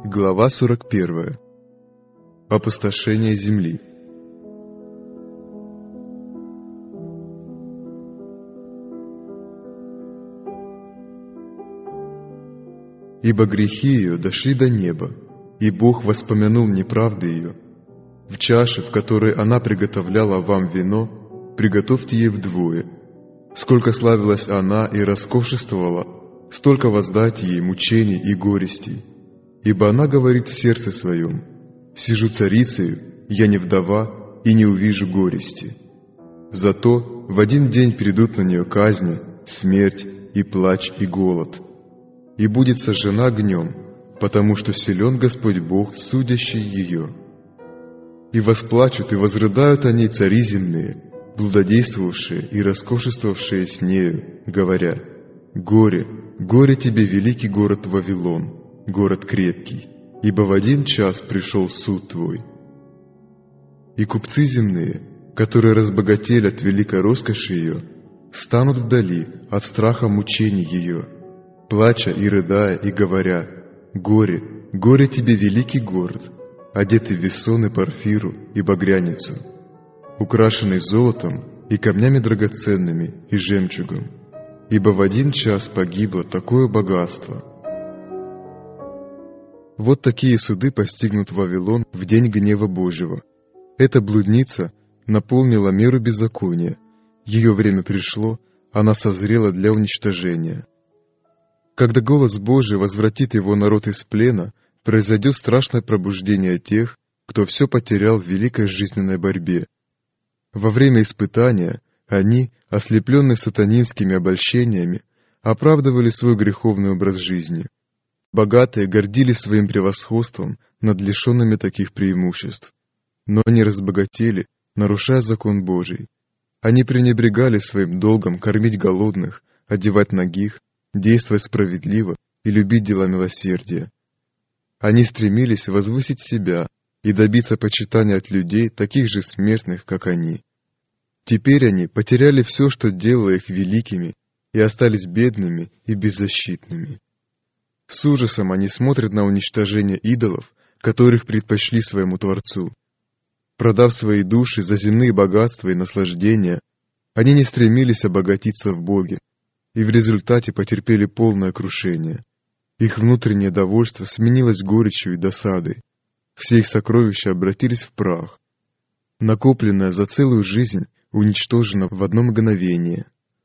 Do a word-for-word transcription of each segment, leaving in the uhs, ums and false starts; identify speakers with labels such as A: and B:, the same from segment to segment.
A: Глава сорок первая. Опустошение земли. Ибо грехи ее дошли до неба, и Бог воспомянул неправды ее. В чаше, в которой она приготовляла вам вино, приготовьте ей вдвое. Сколько славилась она и роскошествовала, столько воздайте ей мучений и горестей. Ибо она говорит в сердце своем: «Сижу царицею, я не вдова, и не увижу горести». Зато в один день придут на нее казни, смерть и плач и голод. И будет сожжена огнем, потому что силен Господь Бог, судящий ее. И восплачут и возрыдают о ней цари земные, блудодействовавшие и роскошествовавшие с нею, говоря: «Горе, горе тебе, великий город Вавилон, город крепкий, ибо в один час пришел суд твой». И купцы земные, которые разбогатели от великой роскоши ее, станут вдали от страха мучений ее, плача и рыдая, и говоря: «Горе, горе тебе, великий город, одетый в весон и порфиру и багряницу, украшенный золотом и камнями драгоценными и жемчугом, ибо в один час погибло такое богатство». Вот такие суды постигнут Вавилон в день гнева Божьего. Эта блудница наполнила меру беззакония. Ее время пришло, она созрела для уничтожения. Когда голос Божий возвратит его народ из плена, произойдет страшное пробуждение тех, кто все потерял в великой жизненной борьбе. Во время испытания они, ослепленные сатанинскими обольщениями, оправдывали свой греховный образ жизни. Богатые гордились своим превосходством над лишенными таких преимуществ. Но они разбогатели, нарушая закон Божий. Они пренебрегали своим долгом кормить голодных, одевать нагих, действовать справедливо и любить дела милосердия. Они стремились возвысить себя и добиться почитания от людей, таких же смертных, как они. Теперь они потеряли все, что делало их великими, и остались бедными и беззащитными. С ужасом они смотрят на уничтожение идолов, которых предпочли своему Творцу. Продав свои души за земные богатства и наслаждения, они не стремились обогатиться в Боге, и в результате потерпели полное крушение. Их внутреннее довольство сменилось горечью и досадой. Все их сокровища обратились в прах. Накопленное за целую жизнь уничтожено в одно мгновение.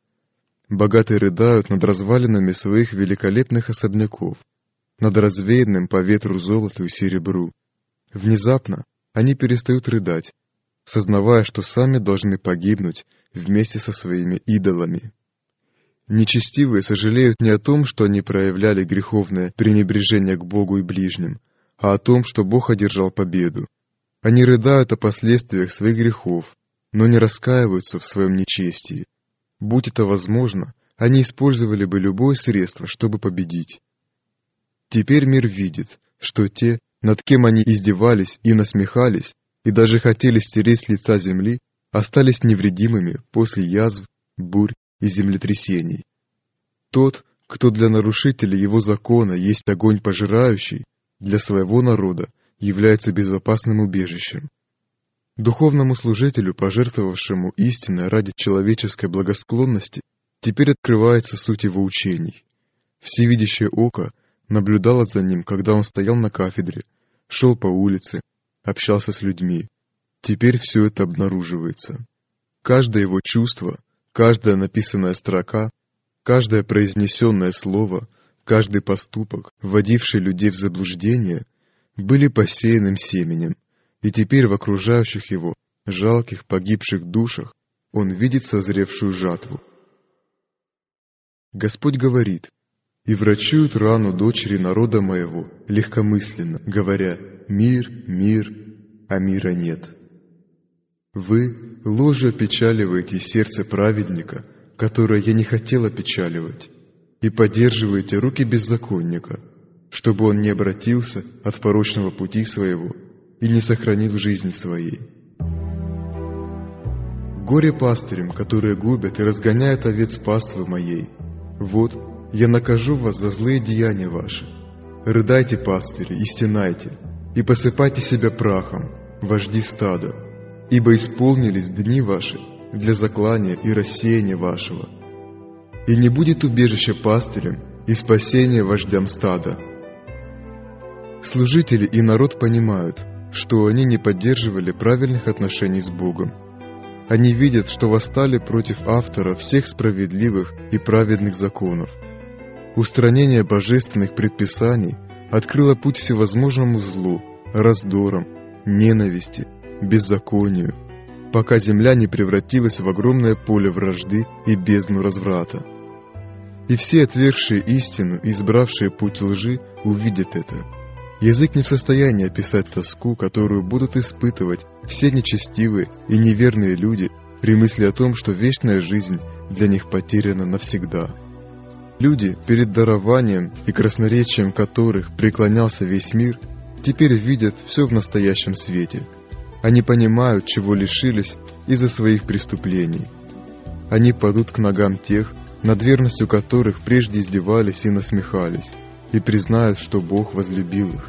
A: Богатые рыдают над развалинами своих великолепных особняков, над развеянным по ветру золоту и серебру. Внезапно они перестают рыдать, сознавая, что сами должны погибнуть вместе со своими идолами. Нечестивые сожалеют не о том, что они проявляли греховное пренебрежение к Богу и ближним, а о том, что Бог одержал победу. Они рыдают о последствиях своих грехов, но не раскаиваются в своем нечестии. Будь это возможно, они использовали бы любое средство, чтобы победить. Теперь мир видит, что те, над кем они издевались и насмехались, и даже хотели стереть с лица земли, остались невредимыми после язв, бурь и землетрясений. Тот, кто для нарушителей его закона есть огонь пожирающий, для своего народа является безопасным убежищем. Духовному служителю, пожертвовавшему истиной ради человеческой благосклонности, теперь открывается суть его учений. Всевидящее око наблюдало за ним, когда он стоял на кафедре, шел по улице, общался с людьми. Теперь все это обнаруживается. Каждое его чувство, каждая написанная строка, каждое произнесенное слово, каждый поступок, вводивший людей в заблуждение, были посеянным семенем. И теперь в окружающих его, жалких, погибших душах, он видит созревшую жатву. Господь говорит: «И врачуют рану дочери народа моего легкомысленно, говоря: мир, мир, а мира нет». Вы ложью опечаливаете сердце праведника, которое я не хотел опечаливать, и поддерживаете руки беззаконника, чтобы он не обратился от порочного пути своего и не сохранил жизни своей. Горе пастырям, которые губят и разгоняют овец паствы моей. Вот, я накажу вас за злые деяния ваши. Рыдайте, пастыри, и стенайте, и посыпайте себя прахом, вожди стада, ибо исполнились дни ваши для заклания и рассеяния вашего. И не будет убежища пастырям и спасения вождям стада. Служители и народ понимают, что они не поддерживали правильных отношений с Богом. Они видят, что восстали против автора всех справедливых и праведных законов. Устранение божественных предписаний открыло путь всевозможному злу, раздорам, ненависти, беззаконию, пока земля не превратилась в огромное поле вражды и бездну разврата. И все отвергшие истину и избравшие путь лжи увидят это. Язык не в состоянии описать тоску, которую будут испытывать все нечестивые и неверные люди при мысли о том, что вечная жизнь для них потеряна навсегда. Люди, перед дарованием и красноречием которых преклонялся весь мир, теперь видят все в настоящем свете. Они понимают, чего лишились из-за своих преступлений. Они падут к ногам тех, над верностью которых прежде издевались и насмехались, и признают, что Бог возлюбил их.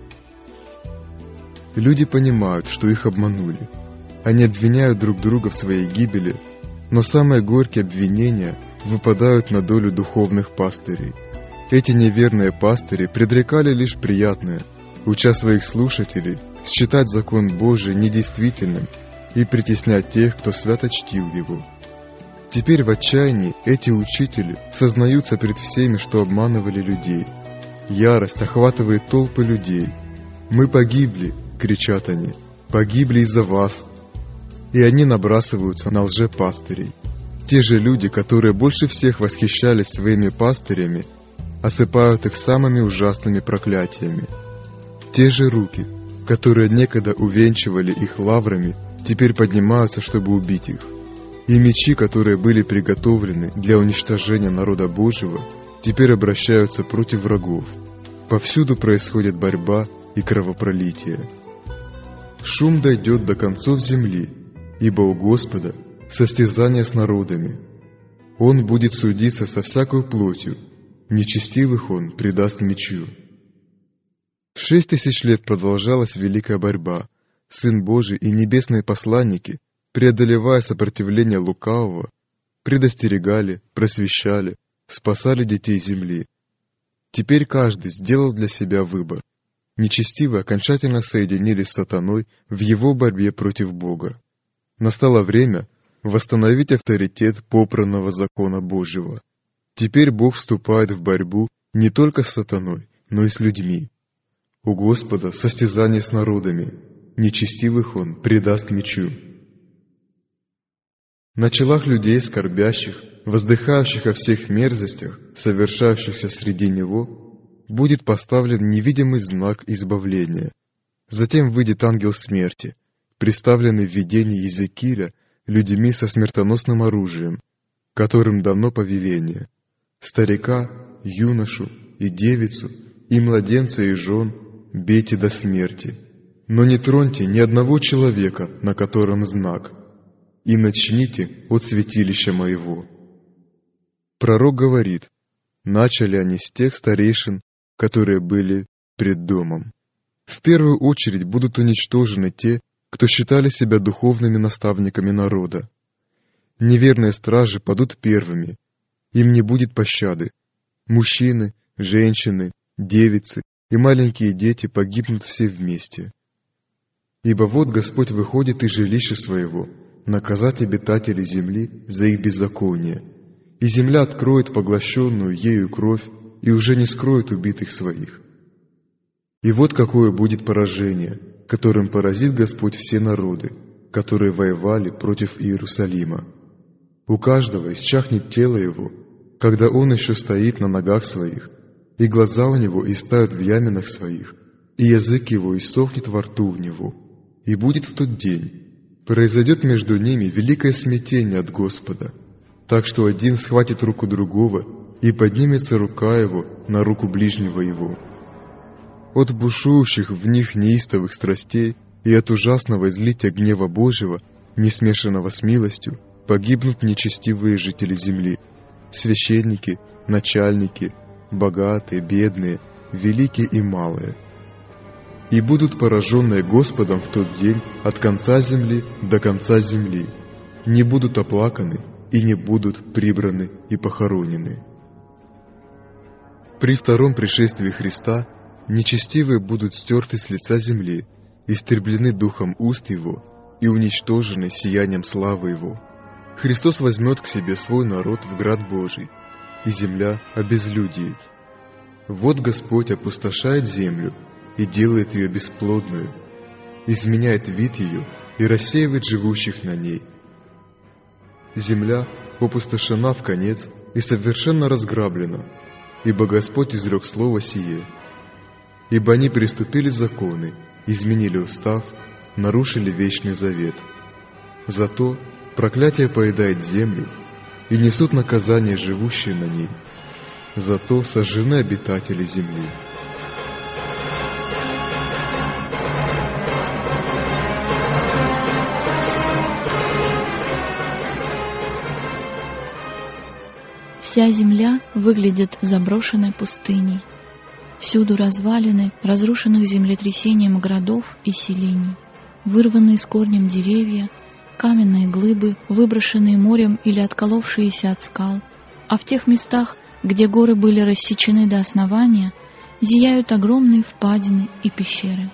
A: Люди понимают, что их обманули. Они обвиняют друг друга в своей гибели, но самые горькие обвинения выпадают на долю духовных пастырей. Эти неверные пастыри предрекали лишь приятное, уча своих слушателей считать закон Божий недействительным и притеснять тех, кто свято чтил его. Теперь в отчаянии эти учители сознаются пред всеми, что обманывали людей. Ярость охватывает толпы людей. «Мы погибли!» — кричат они. «Погибли из-за вас!» И они набрасываются на лжепастырей. Те же люди, которые больше всех восхищались своими пастырями, осыпают их самыми ужасными проклятиями. Те же руки, которые некогда увенчивали их лаврами, теперь поднимаются, чтобы убить их. И мечи, которые были приготовлены для уничтожения народа Божьего, теперь обращаются против врагов. Повсюду происходит борьба и кровопролитие. Шум дойдет до концов земли, ибо у Господа состязание с народами. Он будет судиться со всякой плотью, нечестивых Он предаст мечу. Шесть тысяч лет продолжалась великая борьба. Сын Божий и небесные посланники, преодолевая сопротивление лукавого, предостерегали, просвещали, спасали детей земли. Теперь каждый сделал для себя выбор. Нечестивые окончательно соединились с сатаной в его борьбе против Бога. Настало время восстановить авторитет попранного закона Божьего. Теперь Бог вступает в борьбу не только с сатаной, но и с людьми. У Господа состязание с народами, нечестивых Он предаст мечу. На челах людей скорбящих, воздыхающих о всех мерзостях, совершающихся среди него, будет поставлен невидимый знак избавления. Затем выйдет ангел смерти, представленный в видении Иезекииля людьми со смертоносным оружием, которым дано повеление: старика, юношу и девицу, и младенца и жен бейте до смерти, но не троньте ни одного человека, на котором знак, и начните от святилища моего. Пророк говорит: начали они с тех старейшин, которые были пред домом. В первую очередь будут уничтожены те, кто считали себя духовными наставниками народа. Неверные стражи падут первыми, им не будет пощады. Мужчины, женщины, девицы и маленькие дети погибнут все вместе. Ибо вот Господь выходит из жилища своего наказать обитателей земли за их беззаконие, и земля откроет поглощенную ею кровь и уже не скроет убитых своих. И вот какое будет поражение, которым поразит Господь все народы, которые воевали против Иерусалима. У каждого исчахнет тело его, когда он еще стоит на ногах своих, и глаза у него истают в яминах своих, и язык его иссохнет во рту у него. И будет в тот день, произойдет между ними великое смятение от Господа, так что один схватит руку другого, и поднимется рука его на руку ближнего его. От бушующих в них неистовых страстей и от ужасного излития гнева Божьего, не смешанного с милостью, погибнут нечестивые жители земли, священники, начальники, богатые, бедные, великие и малые. И будут пораженные Господом в тот день от конца земли до конца земли, не будут оплаканы и не будут прибраны и похоронены. При втором пришествии Христа нечестивые будут стерты с лица земли, истреблены духом уст Его и уничтожены сиянием славы Его. Христос возьмет к себе свой народ в град Божий, и земля обезлюдеет. Вот Господь опустошает землю и делает ее бесплодную, изменяет вид ее и рассеивает живущих на ней. Земля опустошена вконец и совершенно разграблена, ибо Господь изрек слово сие. Ибо они переступили законы, изменили устав, нарушили вечный завет. Зато проклятие поедает землю, и несут наказание живущие на ней. Зато сожжены обитатели земли.
B: Вся земля выглядит заброшенной пустыней. Всюду развалины разрушенных землетрясением городов и селений, вырванные с корнем деревья, каменные глыбы, выброшенные морем или отколовшиеся от скал, а в тех местах, где горы были рассечены до основания, зияют огромные впадины и пещеры.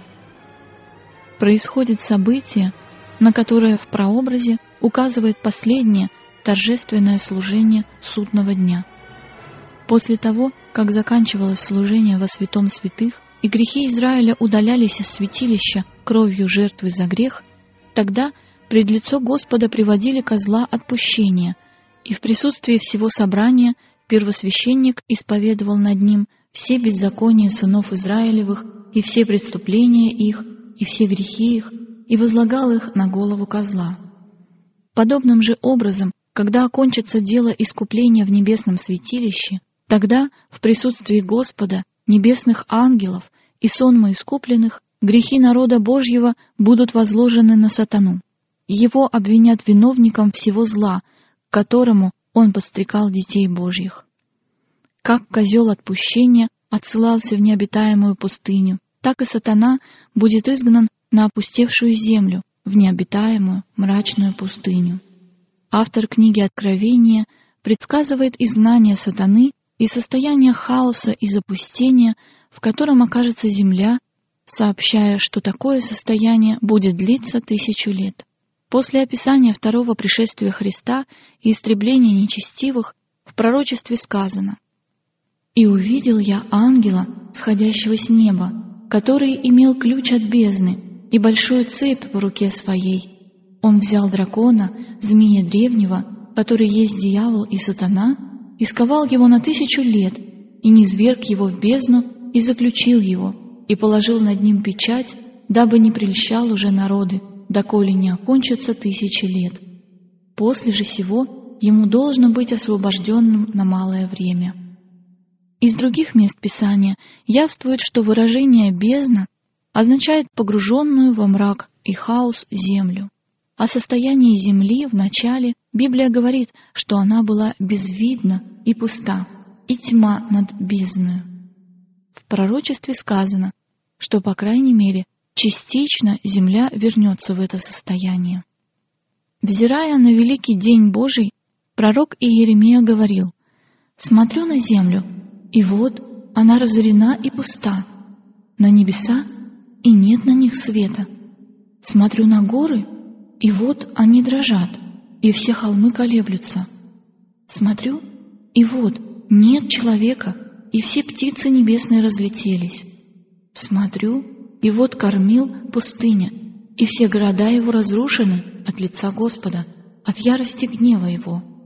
B: Происходит событие, на которое в прообразе указывает последнее торжественное служение судного дня. После того, как заканчивалось служение во святом святых, и грехи Израиля удалялись из святилища кровью жертвы за грех, тогда пред лицо Господа приводили козла отпущения, и в присутствии всего собрания первосвященник исповедовал над ним все беззакония сынов Израилевых, и все преступления их, и все грехи их, и возлагал их на голову козла. Подобным же образом, когда окончится дело искупления в небесном святилище, тогда в присутствии Господа, небесных ангелов и сонма искупленных грехи народа Божьего будут возложены на сатану. Его обвинят виновником всего зла, к которому он подстрекал детей Божьих. Как козел отпущения отсылался в необитаемую пустыню, так и сатана будет изгнан на опустевшую землю, в необитаемую мрачную пустыню. Автор книги Откровения предсказывает изгнание сатаны и состояние хаоса и запустения, в котором окажется земля, сообщая, что такое состояние будет длиться тысячу лет. После описания второго пришествия Христа и истребления нечестивых в пророчестве сказано: «И увидел я ангела, сходящего с неба, который имел ключ от бездны и большую цепь в руке своей. Он взял дракона, змея древнего, который есть дьявол и сатана, и сковал его на тысячу лет, и низверг его в бездну, и заключил его, и положил над ним печать, дабы не прельщал уже народы, доколе не окончатся тысячи лет. После же сего ему должно быть освобожденным на малое время». Из других мест Писания явствует, что выражение «бездна» означает погруженную во мрак и хаос землю. О состоянии земли в начале Библия говорит, что она была безвидна и пуста, и тьма над бездною. В пророчестве сказано, что, по крайней мере, частично земля вернется в это состояние. Взирая на великий день Божий, пророк Иеремия говорил: «Смотрю на землю, и вот она разорена и пуста, на небеса, и нет на них света. Смотрю на горы, и вот они дрожат, и все холмы колеблются. Смотрю, и вот нет человека, и все птицы небесные разлетелись. Смотрю, и вот кормил пустыня, и все города его разрушены от лица Господа, от ярости гнева его.